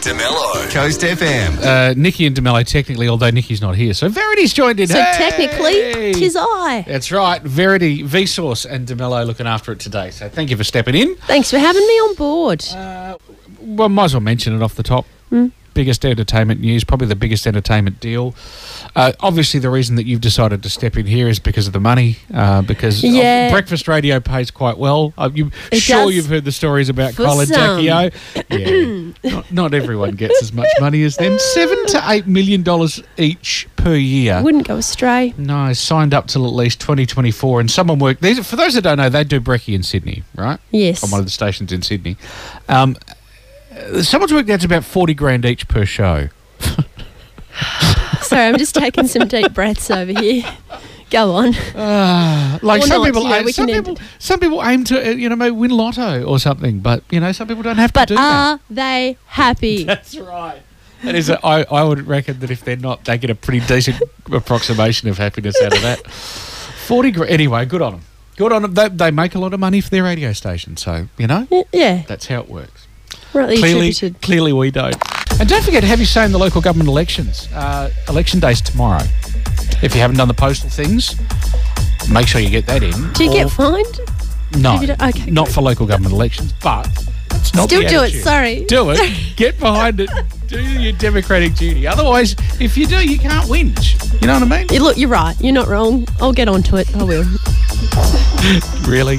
DeMello. Coast FM. Nikki and DeMello, technically, although Nikki's not here. So Verity's joined in. So technically, 'tis I. That's right. Verity, Vsauce and DeMello looking after it today. So thank you for stepping in. Thanks for having me on board. Well, might as well mention it off the top. Biggest entertainment news, probably the biggest entertainment deal. Obviously, the reason that you've decided to step in here is because of the money, because breakfast radio pays quite well. You've heard the stories about For Kyle and some. Jackie O. Yeah, not everyone gets as much money as them. $7 to $8 million each per year. Wouldn't go astray. No, signed up till at least 2024, and someone worked. For those that don't know, they do brekkie in Sydney, right? Yes. On one of the stations in Sydney. Someone's worked out it's about $40,000 each per show. Sorry, I'm just taking some deep breaths over here. Go on. Like Or some not, people, you know, aim, we some can people, some people aim to, maybe win lotto or something. But some people don't have to But do that. are they happy? That's right. That is, I would reckon that if they're not, they get a pretty decent approximation of happiness out of that. 40 grand. Anyway, good on them. Good on them. They make a lot of money for their radio station, so Yeah. that's how it works. Rightly attributed. Clearly we don't. And don't forget, have your say in the local government elections. Election day's tomorrow. If you haven't done the postal things, make sure you get that in. Do you get fined? No, If you don't- okay, not great. for local government elections, but it's not Still the do it, attitude. sorry. Do it. Get behind it. Do your democratic duty. Otherwise, if you do, you can't whinge. You know what I mean? Look, you're right. You're not wrong. I'll get onto it. I will. Really?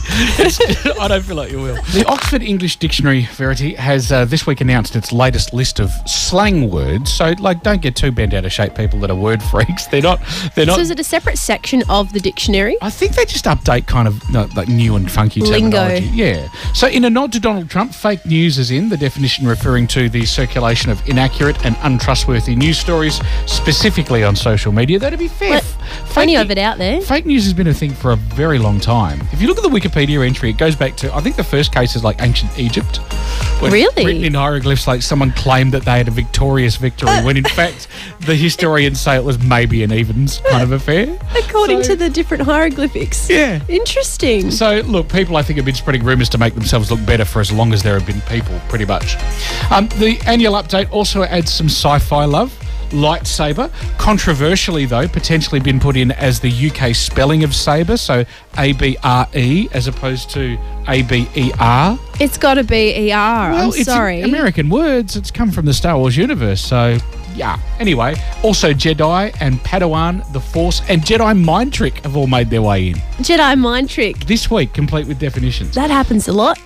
I don't feel like you will. The Oxford English Dictionary, Verity, has this week announced its latest list of slang words. So, don't get too bent out of shape, people that are word freaks. They're not. So is it a separate section of the dictionary? I think they just update kind of like new and funky Lingo. terminology. Yeah. So in a nod to Donald Trump, fake news is in, the definition referring to the circulation of inaccurate and untrustworthy news stories, specifically on social media. Though to be fair, Plenty of it out there. fake news has been a thing for a very long time. If you look at the Wikipedia entry, it goes back to, I think the first case is like ancient Egypt. When Really? Written in hieroglyphs, like someone claimed that they had a victorious victory, when in fact the historians say it was maybe an evens kind of affair. According So- to the different hieroglyphics. Yeah. Interesting. So, look, people I think have been spreading rumours to make themselves look better for as long as there have been people, pretty much. The annual update also adds some sci-fi love. Lightsaber, controversially though, potentially been put in as the UK spelling of sabre, so A-B-R-E as opposed to A-B-E-R. It's got to be ER. I'm it's sorry. American words. It's come from the Star Wars universe, so yeah. Anyway, also Jedi and Padawan, the Force, and Jedi Mind Trick have all made their way in. Jedi mind trick. This week, complete with definitions. That happens a lot.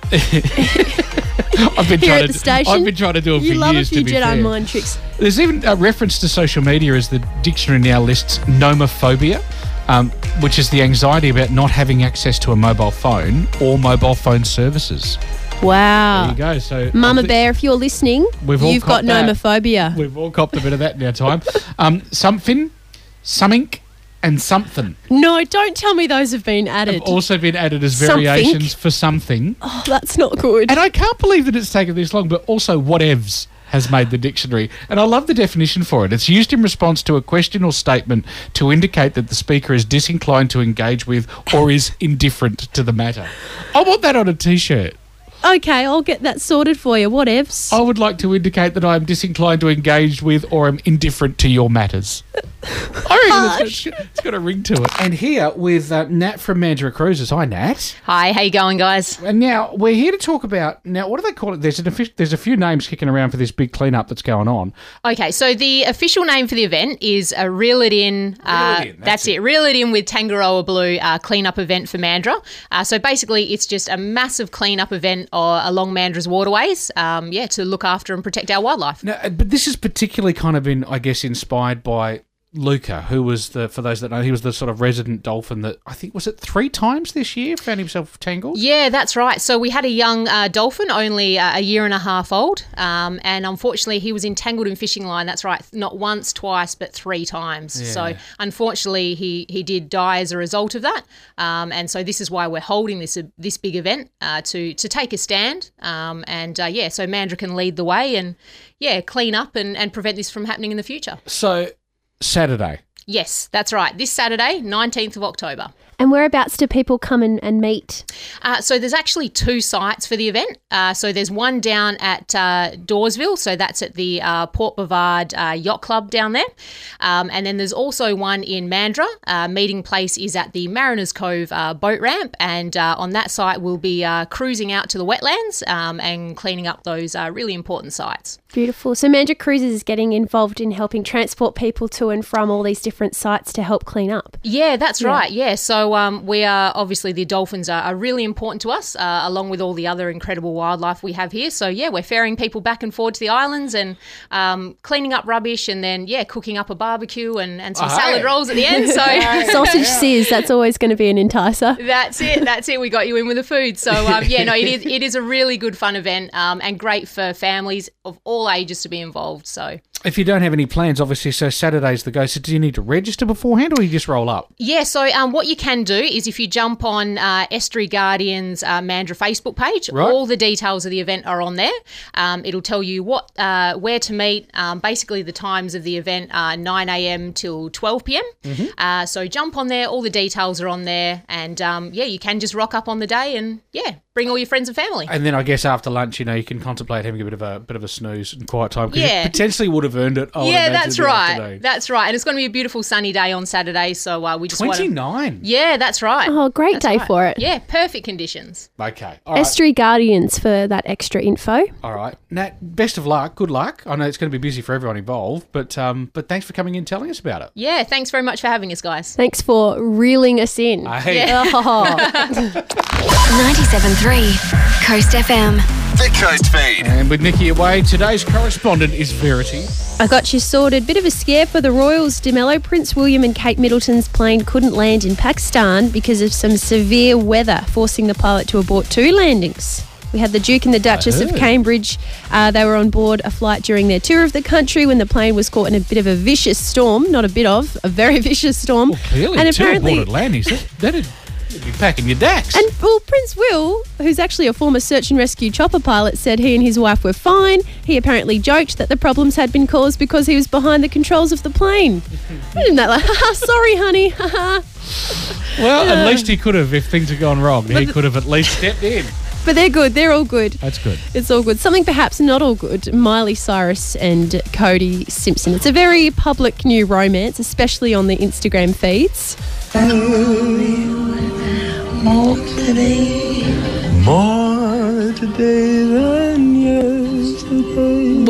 I've been Here trying at to the station. I've been trying to do it You for love years. a few to be Jedi fair. mind tricks. There's even a reference to social media as the dictionary now lists nomophobia, which is the anxiety about not having access to a mobile phone or mobile phone services. Wow. There you go. So Mama Bear, if you're listening, We've all you've got copped that. nomophobia. We've all copped a bit of that in our time. Something, something, and something No, don't tell me those have been added. have also been added as Something. variations for something. Oh, that's not good. And I can't believe that it's taken this long, but also whatevs has made the dictionary. And I love the definition for it. It's used in response to a question or statement to indicate that the speaker is disinclined to engage with or is indifferent to the matter. I want that on a T-shirt. Okay, I'll get that sorted for you. Whatevs. I would like to indicate that I am disinclined to engage with or am indifferent to your matters. I reckon it's got a ring to it. And here with Nat from Mandurah Cruises. Hi, Nat. Hi, how you going, guys? And now we're here to talk about, what do they call it? There's a few names kicking around for this big cleanup that's going on. Okay, so the official name for the event is Reel It In. That's it. Reel It In with Tangaroa Blue cleanup event for Mandurah. So basically, it's just a massive cleanup event along Mandurah's waterways, to look after and protect our wildlife. Now, but this has particularly kind of been, I guess, inspired by Luca, who was for those that know, he was the sort of resident dolphin that I think, was it 3 times this year, found himself tangled? Yeah, that's right. So we had a young dolphin, only a year and a half old, and unfortunately he was entangled in fishing line. That's right, not once, twice, but 3 times. Yeah. So unfortunately he did die as a result of that, and so this is why we're holding this big event to take a stand, so Mandurah can lead the way and clean up and prevent this from happening in the future. So, Saturday. Yes, that's right. This Saturday, 19th of October. And whereabouts do people come and meet? So there's actually 2 sites for the event. So there's one down at Dawesville, so that's at the Port Bavard Yacht Club down there. And then there's also one in Mandurah. Meeting place is at the Mariners Cove boat ramp, and on that site we'll be cruising out to the wetlands and cleaning up those really important sites. Beautiful. So Mandurah Cruises is getting involved in helping transport people to and from all these different sites to help clean up. Yeah, that's right. Yeah. So we are obviously the dolphins are really important to us, along with all the other incredible wildlife we have here. So yeah, we're ferrying people back and forward to the islands and cleaning up rubbish, and then cooking up a barbecue and some salad rolls at the end. So sausage sizz, that's always going to be an enticer. That's it. We got you in with the food. So it is a really good fun event and great for families of all ages to be involved. So if you don't have any plans, obviously, so Saturday's the go. So do you need to register beforehand, or you just roll up? Yeah, so what you can do is if you jump on Estuary Guardians Mandurah Facebook page, all the details of the event are on there. It'll tell you where to meet, basically the times of the event are 9 a.m. till 12 p.m. Mm-hmm. So jump on there, all the details are on there, and you can just rock up on the day and bring all your friends and family. And then I guess after lunch, you can contemplate having a bit of a snooze and quiet time, because you potentially would have earned it. That's right. That's right. And it's going to be a beautiful sunny day on Saturday, so we just 29. Yeah, that's right. Oh, great day for it. Yeah, perfect conditions. Okay. All right. Estuary Guardians for that extra info. All right. Nat, best of luck. Good luck. I know it's going to be busy for everyone involved, but thanks for coming in and telling us about it. Yeah, thanks very much for having us, guys. Thanks for reeling us in. Hey. 97.3 Coast FM. The Coast Feed. And with Nikki away, today's correspondent is Verity. I got you sorted. Bit of a scare for the Royals. DeMello, Prince William and Kate Middleton's plane couldn't land in Pakistan because of some severe weather, forcing the pilot to abort 2 landings. We had the Duke and the Duchess of Cambridge. They were on board a flight during their tour of the country when the plane was caught in a bit of a vicious storm. Not a bit of, a very vicious storm. Well, clearly, and apparently, 2 aborted landings. That'd be packing your dacks. And Prince Will, who's actually a former search and rescue chopper pilot, said he and his wife were fine. He apparently joked that the problems had been caused because he was behind the controls of the plane. Isn't that like, sorry, honey. Well, at least he could have, if things had gone wrong. He could have at least stepped in. But they're good. They're all good. That's good. It's all good. Something perhaps not all good. Miley Cyrus and Cody Simpson. It's a very public new romance, especially on the Instagram feeds. More today than yesterday.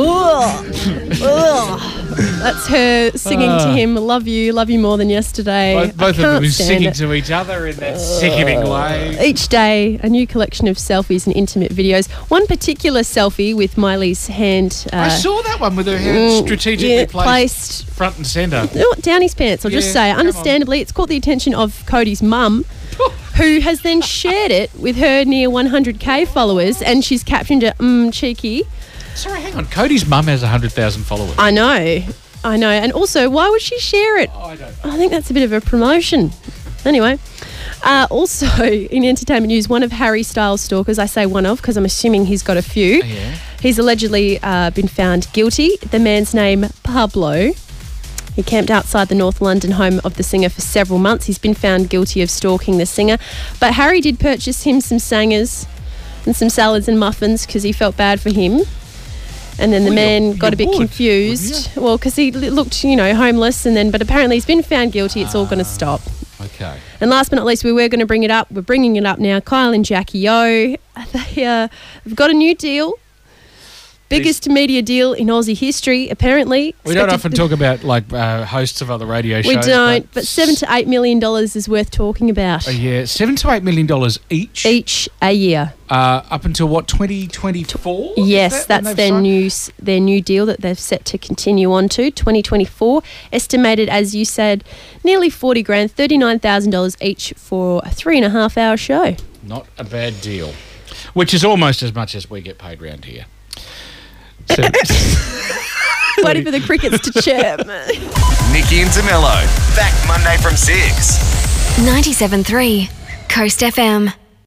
That's her singing to him, love you more than yesterday. Both of them singing to each other in that sickening way. Each day, a new collection of selfies and intimate videos. One particular selfie with Miley's hand. I saw that one with her hand strategically placed front and centre. Down his pants, I'll just say. Understandably, it's caught the attention of Cody's mum, who has then shared it with her near 100k followers, and she's captioned it, cheeky. Sorry, hang on. Cody's mum has 100,000 followers. I know. And also, why would she share it? I don't know. I think that's a bit of a promotion. Anyway, also in entertainment news, one of Harry Styles' stalkers, I say one of because I'm assuming he's got a few. Yeah. He's allegedly been found guilty. The man's name, Pablo. He camped outside the North London home of the singer for several months. He's been found guilty of stalking the singer. But Harry did purchase him some sangers and some salads and muffins because he felt bad for him. And then the man got a bit confused. Well, because he looked, homeless. But apparently he's been found guilty. It's all going to stop. Okay. And last but not least, we were going to bring it up. We're bringing it up now. Kyle and Jackie O. They've got a new deal. Biggest media deal in Aussie history, apparently. We don't often talk about hosts of other radio shows. We don't, but $7 to $8 million is worth talking about. Yeah, $7 to $8 million each. Each a year. Up until what, 2024? Yes, that's their new deal that they've set to continue on to 2024. Estimated, as you said, nearly $40,000, $39,000 each for a 3.5-hour show. Not a bad deal. Which is almost as much as we get paid round here. Waiting for the crickets to chirp. Nikki and DeMello, back Monday from 6. 97.3 Coast FM.